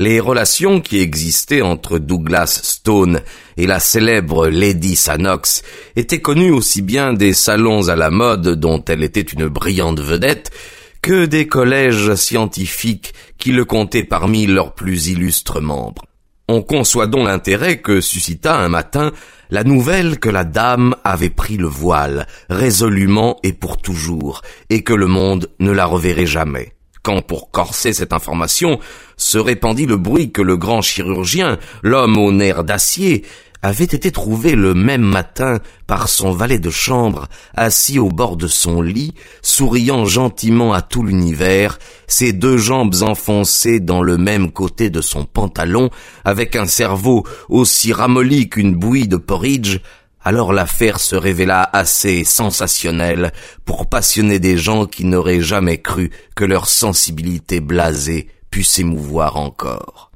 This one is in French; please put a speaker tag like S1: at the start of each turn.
S1: Les relations qui existaient entre Douglas Stone et la célèbre Lady Sannox étaient connues aussi bien des salons à la mode dont elle était une brillante vedette que des collèges scientifiques qui le comptaient parmi leurs plus illustres membres. On conçoit donc l'intérêt que suscita un matin la nouvelle que la dame avait pris le voile, résolument et pour toujours, et que le monde ne la reverrait jamais. Quand, pour corser cette information, se répandit le bruit que le grand chirurgien, l'homme aux nerfs d'acier, avait été trouvé le même matin par son valet de chambre, assis au bord de son lit, souriant gentiment à tout l'univers, ses deux jambes enfoncées dans le même côté de son pantalon, avec un cerveau aussi ramolli qu'une bouillie de porridge, alors l'affaire se révéla assez sensationnelle pour passionner des gens qui n'auraient jamais cru que leur sensibilité blasée pût s'émouvoir encore.